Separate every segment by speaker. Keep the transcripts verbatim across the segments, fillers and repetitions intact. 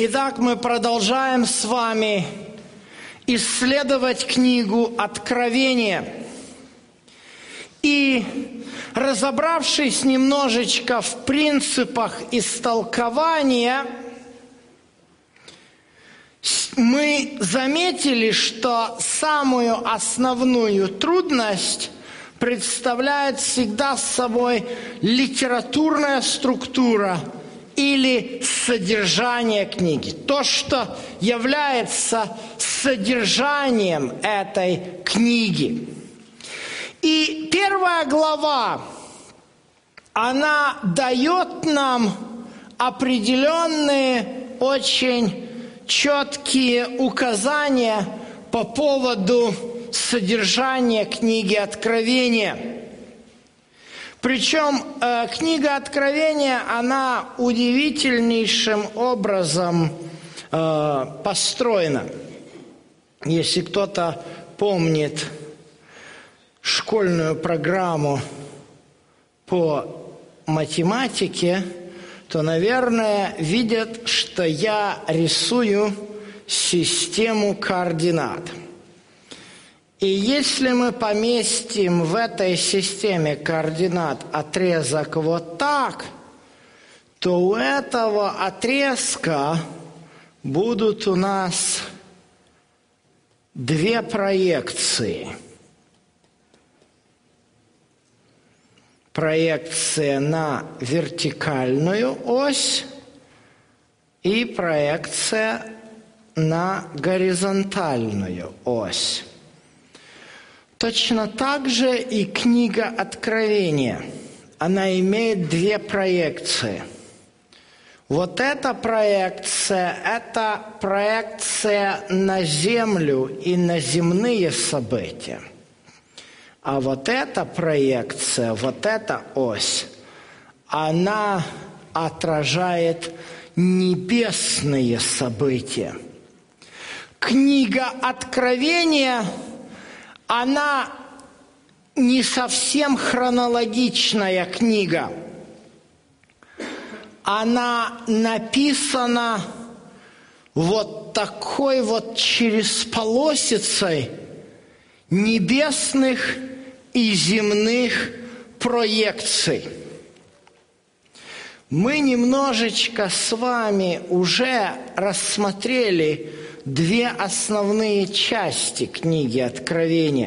Speaker 1: Итак, мы продолжаем с вами исследовать книгу Откровения. И разобравшись немножечко в принципах истолкования, мы заметили, что самую основную трудность представляет всегда собой литературная структура или содержание книги. То, что является содержанием этой книги. И первая глава, она дает нам определенные, очень четкие указания по поводу содержания книги Откровения. Причем э, книга Откровения, она удивительнейшим образом э, построена. Если кто-то помнит школьную программу по математике, то, наверное, видят, что я рисую систему координат. И если мы поместим в этой системе координат отрезок вот так, то у этого отрезка будут у нас две проекции. Проекция на вертикальную ось и проекция на горизонтальную ось. Точно так же и книга Откровения. Она имеет две проекции. Вот эта проекция – это проекция на землю и на земные события. А вот эта проекция, вот эта ось, она отражает небесные события. Книга Откровения – она не совсем хронологичная книга. Она написана вот такой вот через полосицей небесных и земных проекций. Мы немножечко с вами уже рассмотрели две основные части книги Откровения.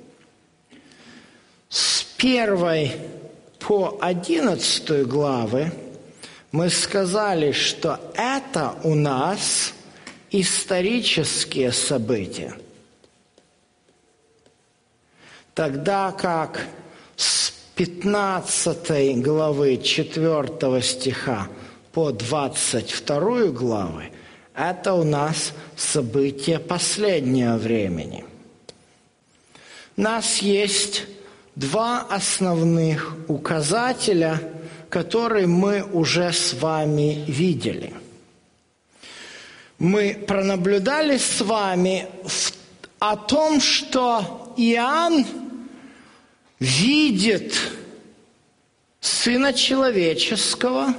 Speaker 1: С первой по одиннадцатую главы мы сказали, что это у нас исторические события. Тогда как с пятнадцатой главы четвёртого стиха по двадцать вторую главы это у нас события последнего времени. У нас есть два основных указателя, которые мы уже с вами видели. Мы пронаблюдали с вами в, о том, что Иоанн видит Сына Человеческого,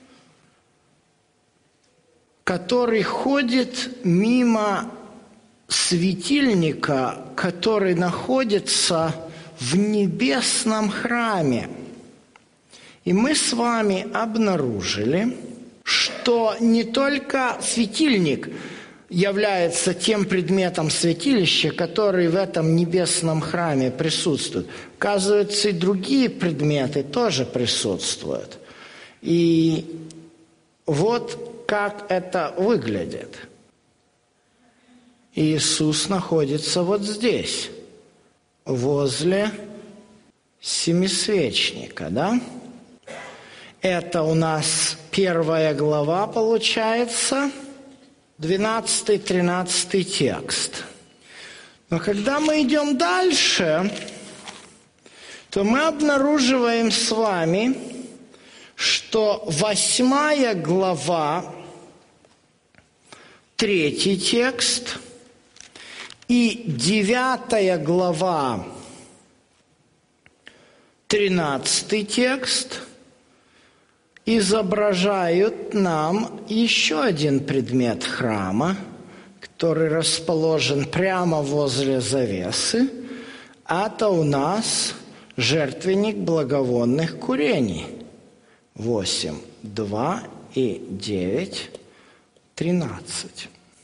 Speaker 1: который ходит мимо светильника, который находится в небесном храме. И мы с вами обнаружили, что не только светильник является тем предметом святилища, который в этом небесном храме присутствует. Оказывается, и другие предметы тоже присутствуют. И вот как это выглядит. Иисус находится вот здесь, возле семисвечника, да? Это у нас первая глава получается, двенадцатый-тринадцатый текст. Но когда мы идем дальше, то мы обнаруживаем с вами, что восьмая глава, третий текст, и девятая глава, тринадцатый текст, изображают нам еще один предмет храма, который расположен прямо возле завесы. Это у нас жертвенник благовонных курений. восемь, два и девять, тринадцать.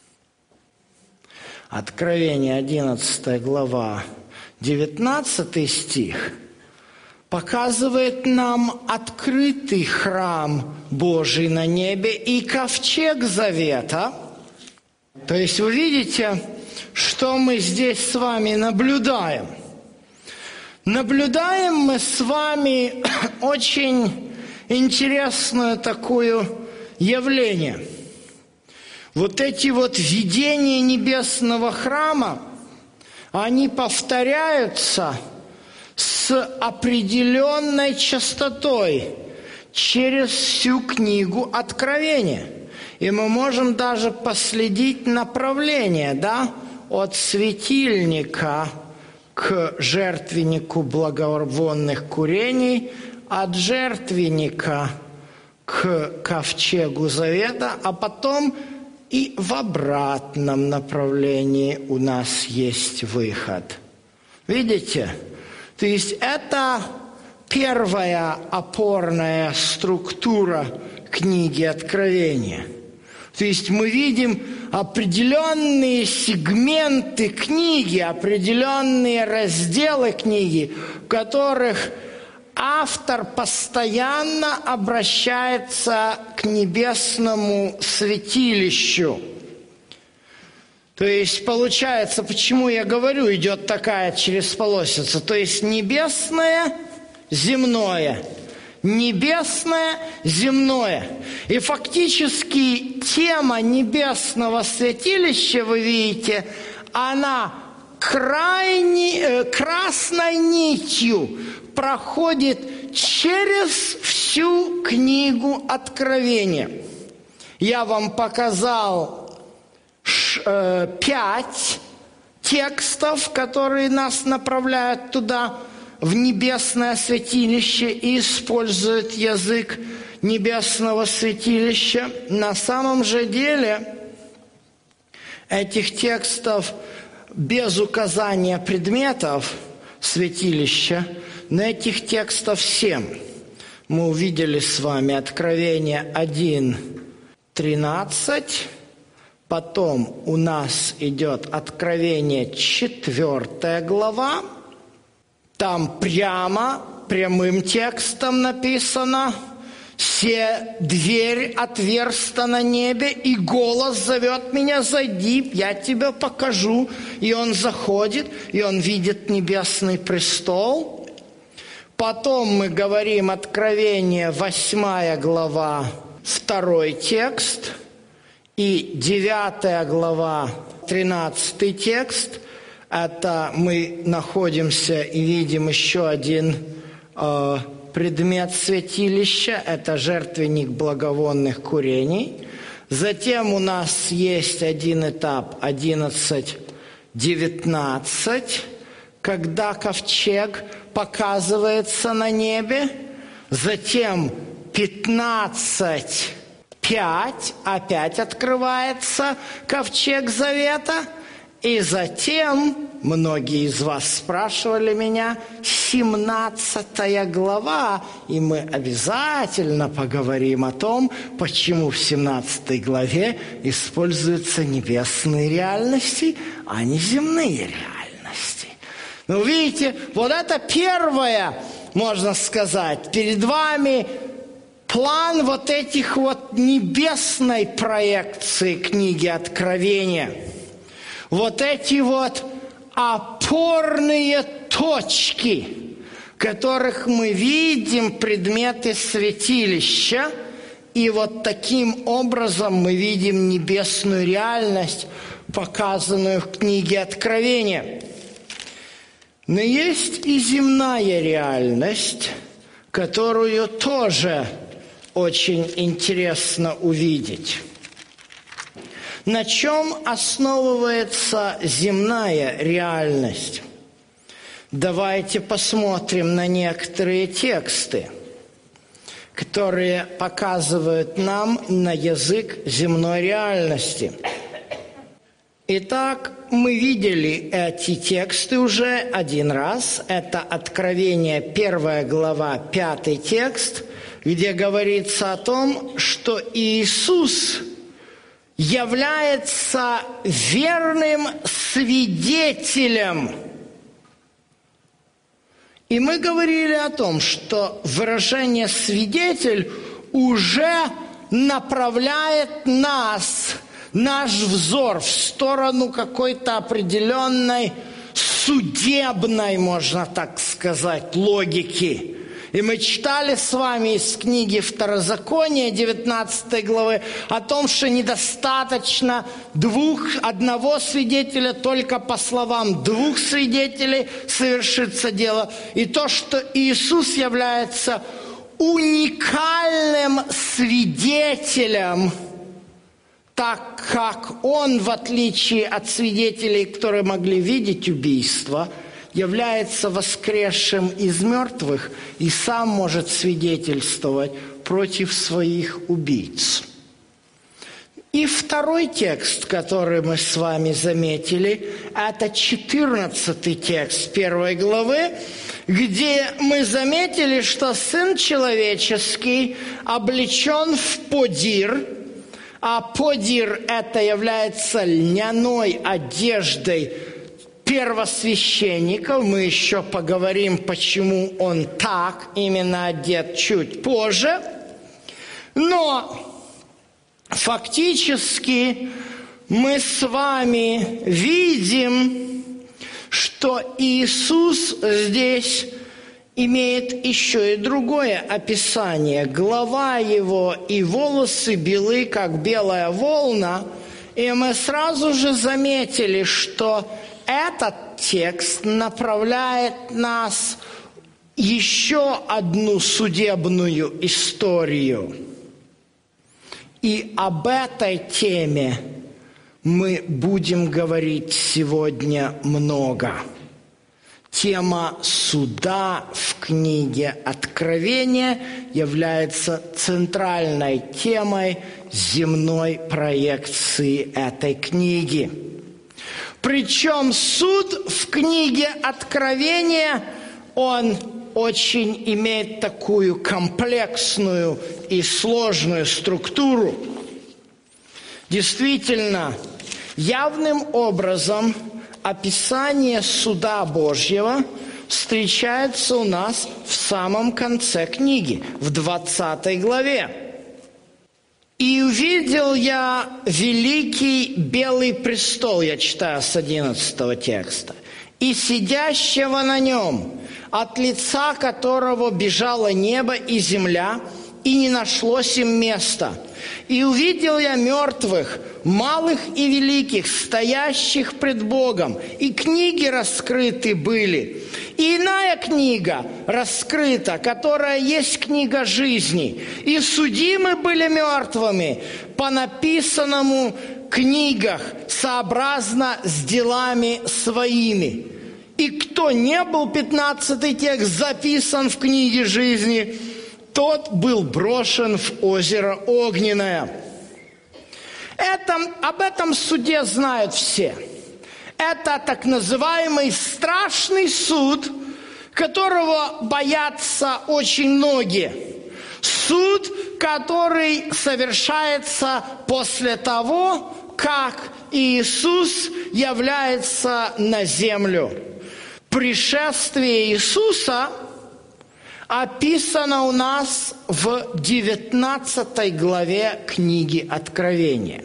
Speaker 1: Откровение, одиннадцатая глава, девятнадцатый стих показывает нам открытый храм Божий на небе и ковчег завета. То есть вы видите, что мы здесь с вами наблюдаем. Наблюдаем мы с вами очень интересное такое явление. Вот эти вот видения небесного храма, они повторяются с определенной частотой через всю книгу Откровения. И мы можем даже последить направление, да, от светильника к жертвеннику благовонных курений, от жертвенника к ковчегу завета, а потом и в обратном направлении у нас есть выход. Видите? То есть это первая опорная структура книги Откровения. То есть мы видим определенные сегменты книги, определенные разделы книги, в которых автор постоянно обращается к небесному святилищу. То есть получается, почему я говорю, идет такая чересполосица, то есть небесное, земное, небесное, земное. И фактически тема небесного святилища, вы видите, она крайне, э, красной нитью проходит через всю книгу Откровения. Я вам показал э, пять текстов, которые нас направляют туда, в небесное святилище, и используют язык небесного святилища. На самом же деле этих текстов без указания предметов святилища, но этих текстов семь. Мы увидели с вами Откровение один, тринадцать, потом у нас идет Откровение четвёртая глава, там прямо, прямым текстом написано: «Се дверь отверста на небе, и голос зовет меня: зайди, я тебе покажу». И он заходит, и он видит небесный престол. Потом мы говорим Откровение, восьмая глава, второй текст, и девятая глава, тринадцатый текст. Это мы находимся и видим еще один э, предмет святилища, это жертвенник благовонных курений. Затем у нас есть один этап, одиннадцать, девятнадцать, когда ковчег показывается на небе. Затем пятнадцать, пять, опять открывается ковчег завета. И затем, многие из вас спрашивали меня, семнадцатая глава, и мы обязательно поговорим о том, почему в семнадцатой главе используются небесные реальности, а не земные реальности. Ну, видите, вот это первое, можно сказать, перед вами план вот этих вот небесной проекции книги Откровения. Вот эти вот опорные точки, в которых мы видим предметы святилища, и вот таким образом мы видим небесную реальность, показанную в книге Откровения. Но есть и земная реальность, которую тоже очень интересно увидеть. На чем основывается земная реальность? Давайте посмотрим на некоторые тексты. которые показывают нам на язык земной реальности. Итак, мы видели эти тексты уже один раз. Это Откровение, первая глава, пятый текст, где говорится о том, что Иисус является верным свидетелем. И мы говорили о том, что выражение «свидетель» уже направляет нас, наш взор, в сторону какой-то определенной судебной, можно так сказать, логики. И мы читали с вами из книги Второзакония, девятнадцатой главы, о том, что недостаточно двух, одного свидетеля, только по словам двух свидетелей совершится дело. И то, что Иисус является уникальным свидетелем, так как Он, в отличие от свидетелей, которые могли видеть убийство, является воскресшим из мертвых и сам может свидетельствовать против своих убийц. И второй текст, который мы с вами заметили, это четырнадцатый текст первой главы, где мы заметили, что Сын Человеческий облечен в подир, а подир это является льняной одеждой первосвященников. Мы еще поговорим, почему он так именно одет чуть позже. Но фактически мы с вами видим, что Иисус здесь имеет еще и другое описание. Голова его и волосы белы, как белая волна. И мы сразу же заметили, что этот текст направляет нас еще одну судебную историю. И об этой теме мы будем говорить сегодня много. Тема суда в книге Откровения является центральной темой земной проекции этой книги. Причем суд в книге Откровения, он очень имеет такую комплексную и сложную структуру. Действительно, явным образом описание суда Божьего встречается у нас в самом конце книги, в двадцатой главе. «И увидел я великий белый престол», я читаю с одиннадцатого текста, «и сидящего на нем, от лица которого бежало небо и земля, и не нашлось им места. И увидел я мертвых, малых и великих, стоящих пред Богом, и книги раскрыты были. И иная книга раскрыта, которая есть книга жизни. И судимы были мертвыми по написанному книгах, сообразно с делами своими. И кто не был, пятнадцатый текст, записан в книге жизни, тот был брошен в озеро Огненное». Это, об этом суде знают все. Это так называемый страшный суд, которого боятся очень многие. Суд, который совершается после того, как Иисус является на землю. Пришествие Иисуса описано у нас в девятнадцатой главе книги Откровения.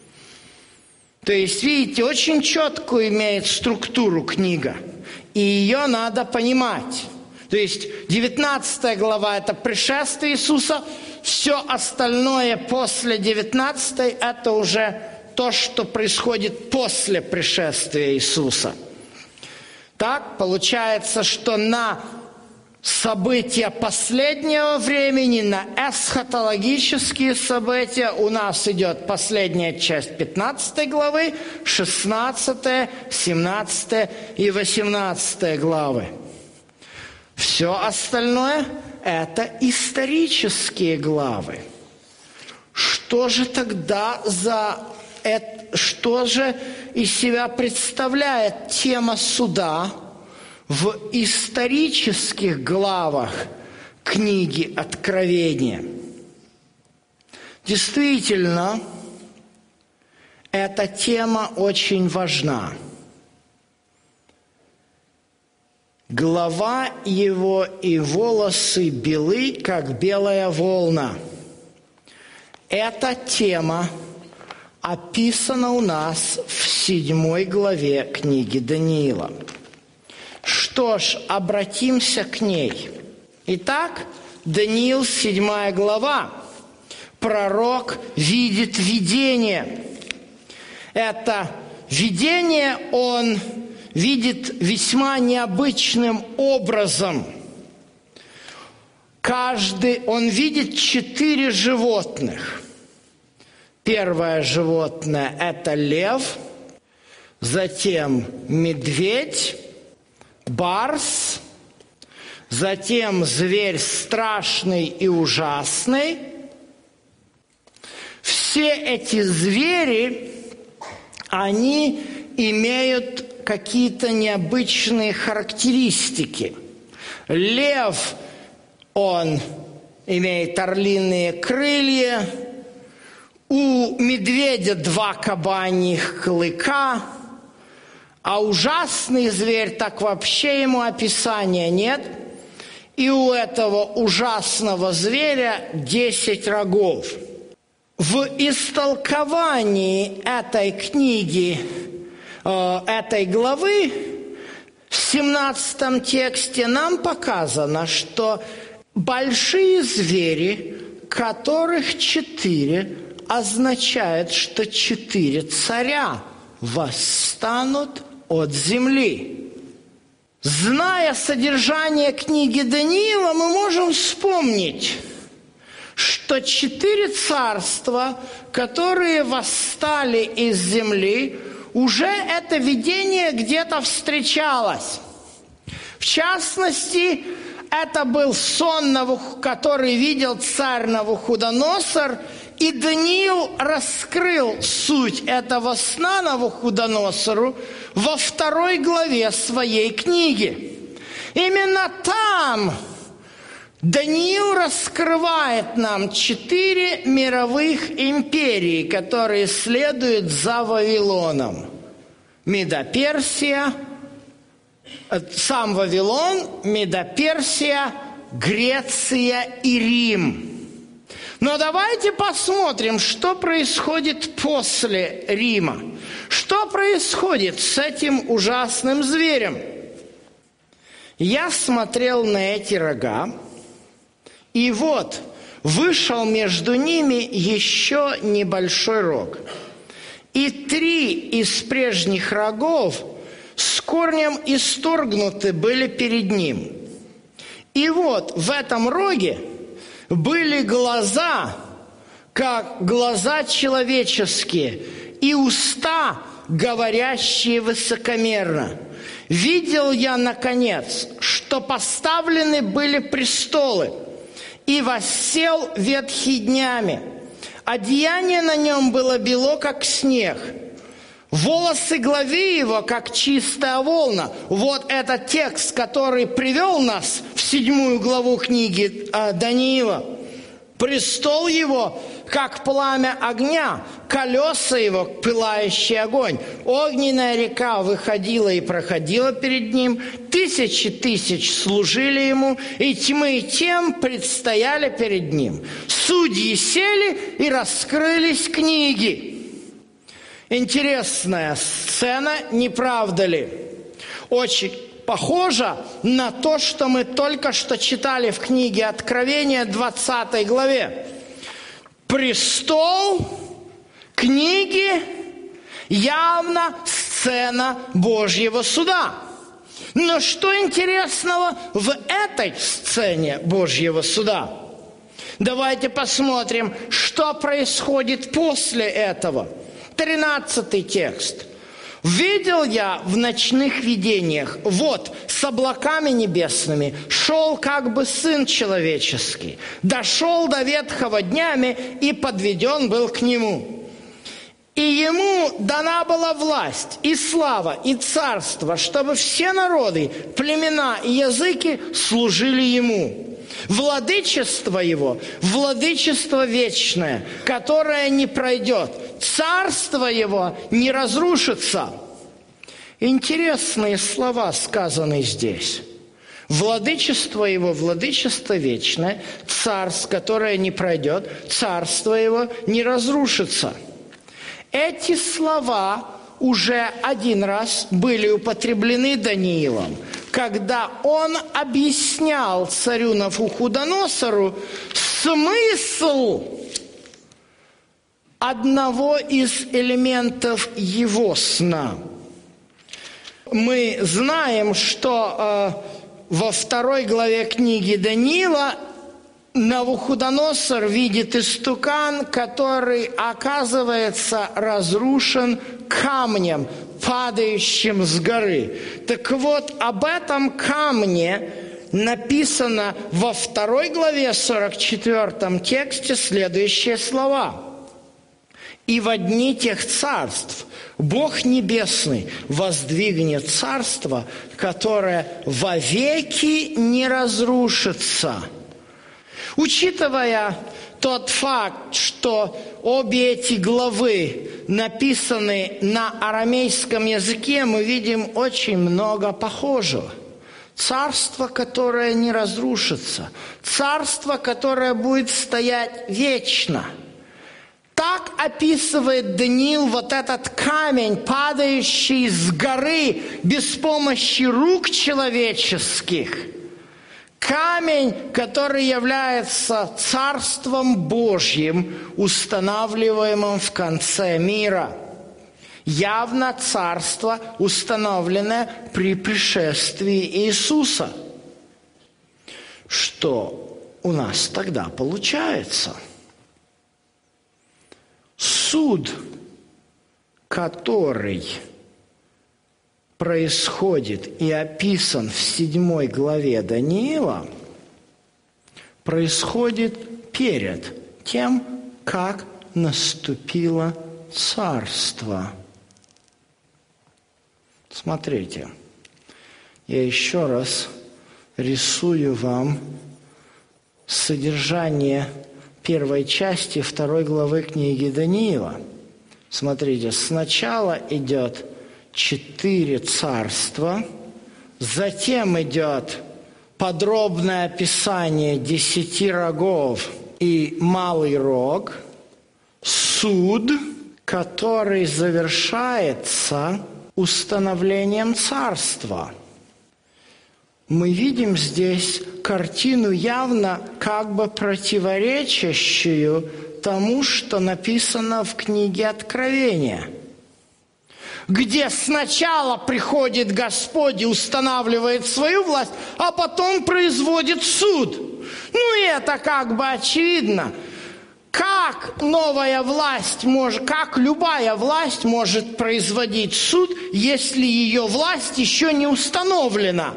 Speaker 1: То есть, видите, очень четкую имеет структуру книга, и ее надо понимать. То есть, девятнадцатая глава – это пришествие Иисуса, все остальное после девятнадцатой – это уже то, что происходит после пришествия Иисуса. Так, получается, что на события последнего времени, на эсхатологические события у нас идет последняя часть пятнадцатой главы, шестнадцатая, семнадцатая и восемнадцатая главы. Все остальное – это исторические главы. Что же тогда за это, что же из себя представляет тема суда в исторических главах книги Откровения? Действительно, эта тема очень важна. Голова его и волосы белы, как белая волна. Эта тема описана у нас в седьмой главе книги Даниила. Что ж, обратимся к ней. Итак, Даниил, седьмая глава. Пророк видит видение. Это видение он видит весьма необычным образом. Каждый, он видит четыре животных. Первое животное – это лев, затем медведь, барс, затем зверь страшный и ужасный. Все эти звери, они имеют какие-то необычные характеристики. Лев, он имеет орлиные крылья, у медведя два кабаньих клыка, а ужасный зверь, так вообще ему описания нет. И у этого ужасного зверя десять рогов. В истолковании этой книги, э, этой главы, в семнадцатом тексте нам показано, что большие звери, которых четыре, означает, что четыре царя восстанут от земли. Зная содержание книги Даниила, мы можем вспомнить, что четыре царства, которые восстали из земли, уже это видение где-то встречалось. В частности, это был сон, который видел царь Навуходоносор, и Даниил раскрыл суть этого сна Навуходоносору во второй главе своей книги. Именно там Даниил раскрывает нам четыре мировых империи, которые следуют за Вавилоном. Медоперсия, сам Вавилон, Медоперсия, Греция и Рим. Но давайте посмотрим, что происходит после Рима. Что происходит с этим ужасным зверем? Я смотрел на эти рога, и вот вышел между ними еще небольшой рог. И три из прежних рогов с корнем исторгнуты были перед ним. И вот в этом роге были глаза, как глаза человеческие, и уста, говорящие высокомерно. Видел я, наконец, что поставлены были престолы, и воссел ветхий днями. Одеяние на нем было бело, как снег. Волосы главы его, как чистая волна. Вот этот текст, который привел нас в седьмую главу книги Даниила. Престол его, как пламя огня, колеса его, пылающий огонь. Огненная река выходила и проходила перед ним, тысячи тысяч служили ему, и тьмы тем предстояли перед ним. Судьи сели, и раскрылись книги. Интересная сцена, не правда ли? Очень похоже на то, что мы только что читали в книге Откровения, двадцатой главе. Престол, книги, явно сцена Божьего суда. Но что интересного в этой сцене Божьего суда? Давайте посмотрим, что происходит после этого. тринадцатый текст. Видел я в ночных видениях, вот, с облаками небесными, шел как бы Сын Человеческий, дошел до ветхого днями и подведен был к Нему. И Ему дана была власть, и слава, и царство, чтобы все народы, племена и языки служили Ему. Владычество Его, владычество вечное, которое не пройдет. Царство Его не разрушится. Интересные слова сказаны здесь. Владычество Его, владычество вечное, царство, которое не пройдет, царство Его не разрушится. Эти слова уже один раз были употреблены Даниилом, когда он объяснял царю Навуходоносору смысл одного из элементов его сна. Мы знаем, что э, во второй главе книги Даниила Навуходоносор видит истукан, который оказывается разрушен камнем, падающим с горы. Так вот, об этом камне написано во второй главе сорок четвёртом тексте следующие слова. «И во дни тех царств Бог Небесный воздвигнет царство, которое вовеки не разрушится». Учитывая тот факт, что обе эти главы написаны на арамейском языке, мы видим очень много похожего. Царство, которое не разрушится. Царство, которое будет стоять вечно. Так описывает Даниил вот этот камень, падающий с горы без помощи рук человеческих. Камень, который является Царством Божьим, устанавливаемым в конце мира. Явно царство, установленное при пришествии Иисуса. Что у нас тогда получается? Суд, который происходит и описан в седьмой главе Даниила, происходит перед тем, как наступило царство. Смотрите, я еще раз рисую вам содержание первой части второй главы книги Даниила. Смотрите, сначала идет четыре царства, затем идет подробное описание десяти рогов и малый рог, суд, который завершается установлением царства. Мы видим здесь картину, явно как бы противоречащую тому, что написано в книге Откровения, где сначала приходит Господь и устанавливает свою власть, а потом производит суд. Ну и это как бы очевидно. Как новая власть может, как любая власть может производить суд, если ее власть еще не установлена?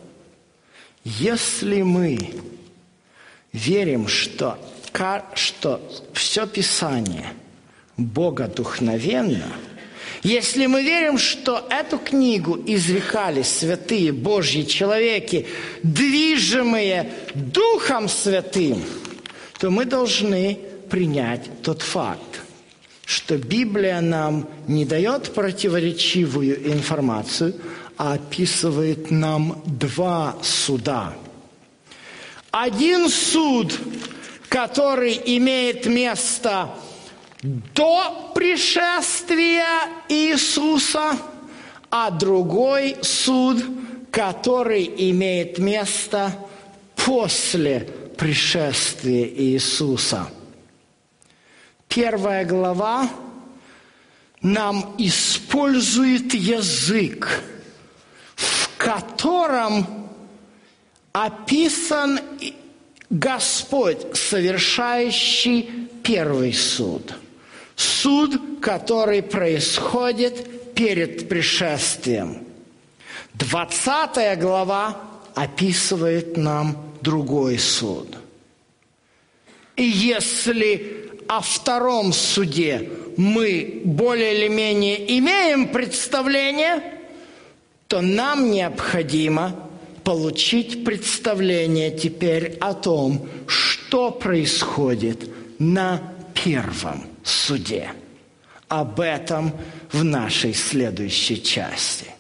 Speaker 1: Если мы верим, что, что все Писание богодухновенно, если мы верим, что эту книгу изрекали святые Божьи человеки, движимые Духом Святым, то мы должны принять тот факт, что Библия нам не дает противоречивую информацию, а описывает нам два суда. Один суд, который имеет место до пришествия Иисуса, а другой суд, который имеет место после пришествия Иисуса. Первая глава нам использует язык, в котором описан Господь, совершающий первый суд. Суд, который происходит перед пришествием. Двадцатая глава описывает нам другой суд. И если о втором суде мы более или менее имеем представление, то нам необходимо получить представление теперь о том, что происходит на первом суде. Об этом в нашей следующей части.